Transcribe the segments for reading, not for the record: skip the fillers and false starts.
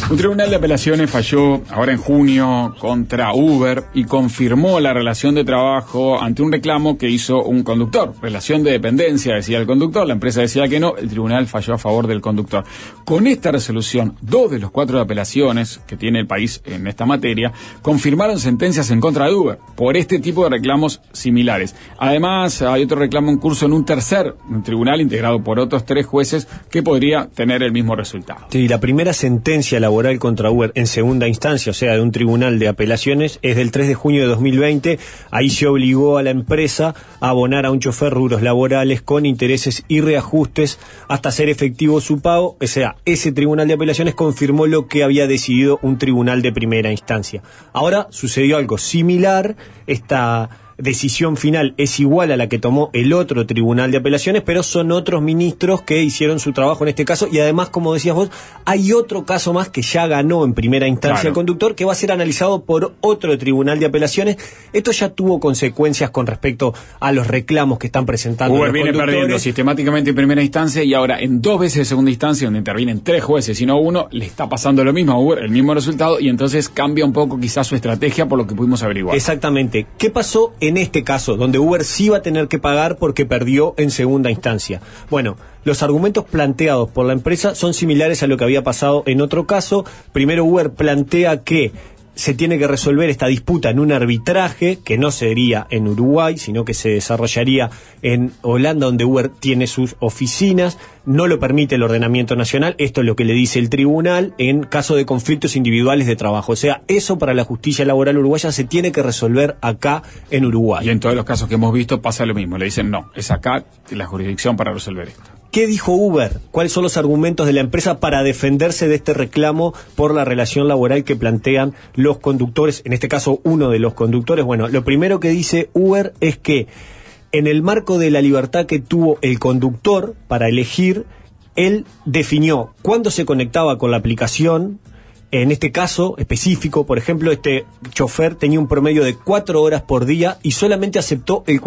Un tribunal de apelaciones falló ahora en junio contra Uber y confirmó la relación de trabajo ante un reclamo que hizo un conductor. Relación de dependencia, decía el conductor, la empresa decía que no, el tribunal falló a favor del conductor. Con esta resolución, 2 de los 4 apelaciones que tiene el país en esta materia confirmaron sentencias en contra de Uber por este tipo de reclamos similares. Además, hay otro reclamo en curso en un tercer tribunal integrado por otros 3 jueces que podría tener el mismo resultado. Sí, la primera sentencia laboral contra Uber en segunda instancia, o sea, de un tribunal de apelaciones, es del 3 de junio de 2020. Ahí se obligó a la empresa a abonar a un chofer rubros laborales con intereses y reajustes hasta hacer efectivo su pago. O sea, ese tribunal de apelaciones confirmó lo que había decidido un tribunal de primera instancia. Ahora sucedió algo similar. Esta decisión final es igual a la que tomó el otro tribunal de apelaciones, pero son otros ministros que hicieron su trabajo en este caso, y además, como decías vos, hay otro caso más que ya ganó en primera instancia el conductor, que va a ser analizado por otro tribunal de apelaciones. Esto ya tuvo consecuencias con respecto a los reclamos que están presentando Uber los viene conductores. perdiendo sistemáticamente en primera instancia, y ahora en 2 veces de segunda instancia, donde intervienen 3 jueces y no 1, le está pasando lo mismo a Uber, el mismo resultado, y entonces cambia un poco quizás su estrategia, por lo que pudimos averiguar. Exactamente. ¿Qué pasó en este caso, donde Uber sí va a tener que pagar porque perdió en segunda instancia? Bueno, los argumentos planteados por la empresa son similares a lo que había pasado en otro caso. Primero, Uber plantea que se tiene que resolver esta disputa en un arbitraje que no sería en Uruguay, sino que se desarrollaría en Holanda, donde Uber tiene sus oficinas. No lo permite el ordenamiento nacional. Esto es lo que le dice el tribunal en caso de conflictos individuales de trabajo. O sea, eso para la justicia laboral uruguaya se tiene que resolver acá en Uruguay. Y en todos los casos que hemos visto pasa lo mismo. Le dicen, no, es acá la jurisdicción para resolver esto. ¿Qué dijo Uber? ¿Cuáles son los argumentos de la empresa para defenderse de este reclamo por la relación laboral que plantean los conductores? En este caso, uno de los conductores. Bueno, lo primero que dice Uber es que en el marco de la libertad que tuvo el conductor para elegir, él definió cuándo se conectaba con la aplicación. En este caso específico, por ejemplo, este chofer tenía un promedio de 4 horas por día y solamente aceptó el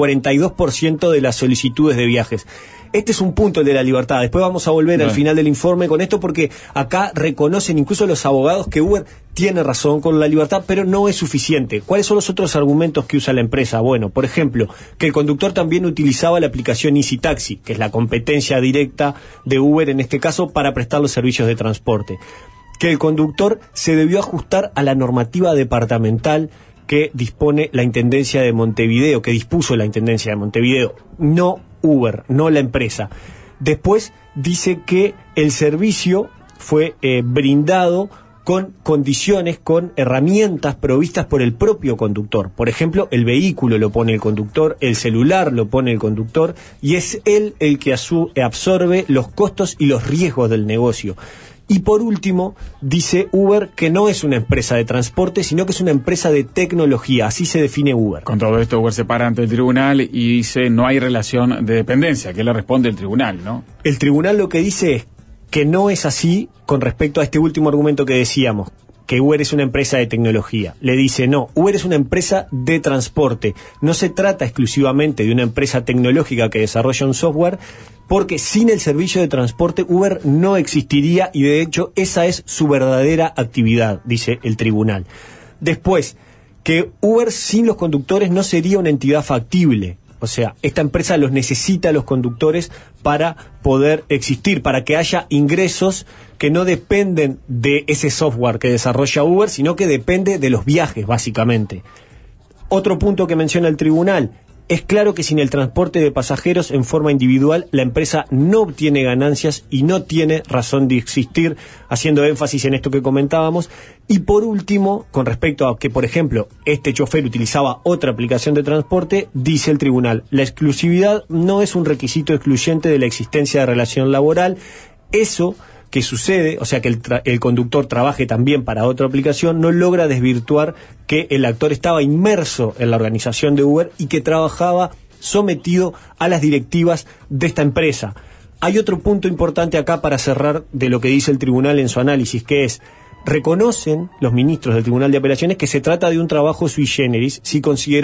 42% de las solicitudes de viajes. Este es un punto, el de la libertad. Después vamos a volver al final del informe con esto, porque acá reconocen incluso los abogados que Uber tiene razón con la libertad, pero no es suficiente. ¿Cuáles son los otros argumentos que usa la empresa? Bueno, por ejemplo, que el conductor también utilizaba la aplicación Easy Taxi, que es la competencia directa de Uber en este caso, para prestar los servicios de transporte. Que el conductor se debió ajustar a la normativa departamental que dispone la Intendencia de Montevideo, que dispuso la Intendencia de Montevideo, no Uber, no la empresa. Después dice que el servicio fue brindado con condiciones, con herramientas provistas por el propio conductor. Por ejemplo, el vehículo lo pone el conductor, el celular lo pone el conductor, y es él el que absorbe los costos y los riesgos del negocio. Y por último, dice Uber que no es una empresa de transporte, sino que es una empresa de tecnología. Así se define Uber. Con todo esto, Uber se para ante el tribunal y dice no hay relación de dependencia. ¿Qué le responde el tribunal, no? El tribunal lo que dice es que no es así con respecto a este último argumento que decíamos, que Uber es una empresa de tecnología. Le dice, no, Uber es una empresa de transporte. No se trata exclusivamente de una empresa tecnológica que desarrolla un software, porque sin el servicio de transporte Uber no existiría, y de hecho esa es su verdadera actividad, dice el tribunal. Después, que Uber sin los conductores no sería una entidad factible. O sea, esta empresa los necesita a los conductores para poder existir, para que haya ingresos que no dependen de ese software que desarrolla Uber, sino que depende de los viajes, básicamente. Otro punto que menciona el tribunal: es claro que sin el transporte de pasajeros en forma individual, la empresa no obtiene ganancias y no tiene razón de existir, haciendo énfasis en esto que comentábamos. Y por último, con respecto a que, por ejemplo, este chofer utilizaba otra aplicación de transporte, dice el tribunal, la exclusividad no es un requisito excluyente de la existencia de relación laboral. Eso que sucede, o sea, que el conductor trabaje también para otra aplicación, no logra desvirtuar que el actor estaba inmerso en la organización de Uber y que trabajaba sometido a las directivas de esta empresa. Hay otro punto importante acá para cerrar de lo que dice el tribunal en su análisis, que es: reconocen los ministros del Tribunal de Apelaciones que se trata de un trabajo sui generis si consideramos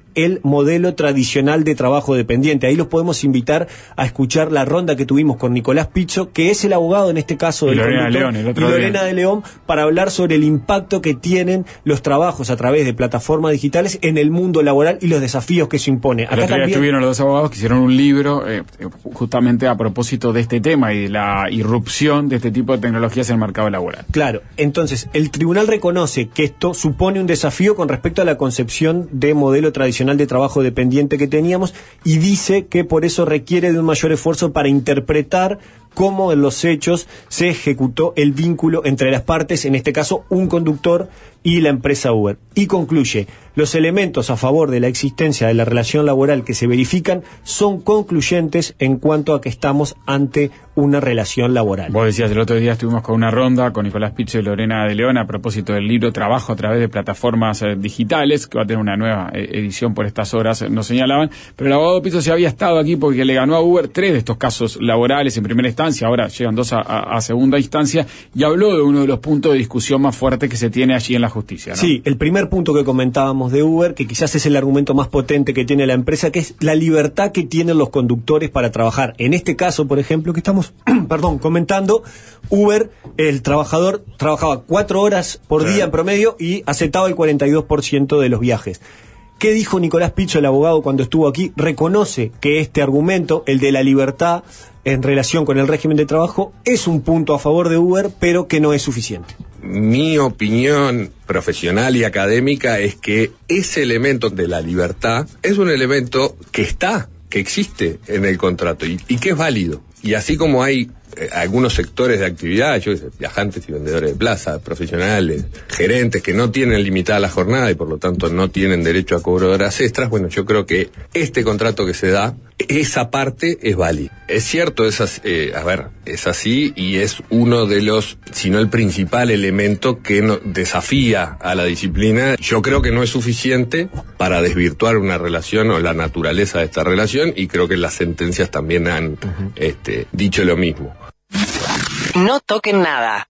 el modelo tradicional de trabajo dependiente. Ahí los podemos invitar a escuchar la ronda que tuvimos con Nicolás Pizzo, que es el abogado en este caso del conductor, y Lorena de León, para hablar sobre el impacto que tienen los trabajos a través de plataformas digitales en el mundo laboral y los desafíos que eso impone. Acá también estuvieron los dos abogados que hicieron un libro justamente a propósito de este tema y de la irrupción de este tipo de tecnologías en el mercado laboral. Claro, entonces el tribunal reconoce que esto supone un desafío con respecto a la concepción de modelo tradicional de trabajo dependiente que teníamos, y dice que por eso requiere de un mayor esfuerzo para interpretar cómo en los hechos se ejecutó el vínculo entre las partes, en este caso un conductor y la empresa Uber. Y concluye, los elementos a favor de la existencia de la relación laboral que se verifican son concluyentes en cuanto a que estamos ante una relación laboral. Vos decías, el otro día estuvimos con una ronda con Nicolás Pizzo y Lorena de León a propósito del libro Trabajo a través de plataformas digitales, que va a tener una nueva edición por estas horas, nos señalaban, pero el abogado Pizzo se había estado aquí porque le ganó a Uber 3 de estos casos laborales en primera instancia, ahora llegan 2 a segunda instancia, y habló de uno de los puntos de discusión más fuertes que se tiene allí en la justicia, ¿no? Sí, el primer punto que comentábamos de Uber, que quizás es el argumento más potente que tiene la empresa, que es la libertad que tienen los conductores para trabajar. En este caso, por ejemplo, que estamos comentando, Uber, el trabajador trabajaba 4 horas por día en promedio y aceptaba el 42% de los viajes. ¿Qué dijo Nicolás Pizzo, el abogado, cuando estuvo aquí? Reconoce que este argumento, el de la libertad en relación con el régimen de trabajo, es un punto a favor de Uber, pero que no es suficiente. Mi opinión profesional y académica es que ese elemento de la libertad es un elemento que existe en el contrato y que es válido. Y así como hay algunos sectores de actividad, viajantes y vendedores de plaza, profesionales, gerentes que no tienen limitada la jornada y por lo tanto no tienen derecho a cobro de horas extras, bueno, yo creo que este contrato que se da, esa parte es válida. Es cierto, es así y es uno de los, si no el principal elemento que desafía a la disciplina. Yo creo que no es suficiente para desvirtuar una relación o la naturaleza de esta relación, y creo que las sentencias también han dicho lo mismo. No toquen nada.